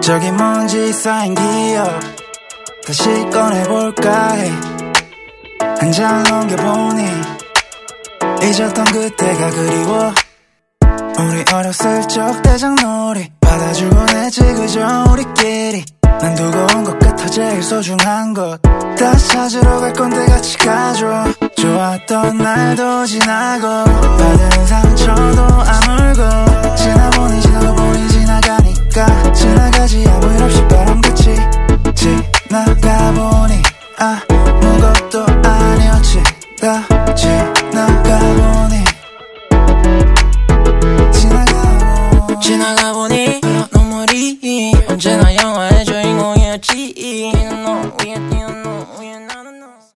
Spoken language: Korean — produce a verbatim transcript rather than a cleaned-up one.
저기 먼지 쌓인 기억 다시 꺼내볼까 해. 한 장 넘겨보니 잊었던 그때가 그리워. 우리 어렸을 적 대장놀이 받아주곤 했지 그저 우리끼리. 난 두고 온 것 같아 제일 소중한 것. 다시 찾으러 갈 건데 같이 가줘. 좋았던 날도 지나고 받은 상처도 아물고 지나보니 지나보니 지나가니까 지나가지 아무 일 없이 바람같이 지나가보니 아무것도 아니었지. 다 지나가보니 지나가보니 지나가보니 눈물이 언제나 영화의 주인공이었지. 너 위에 띄운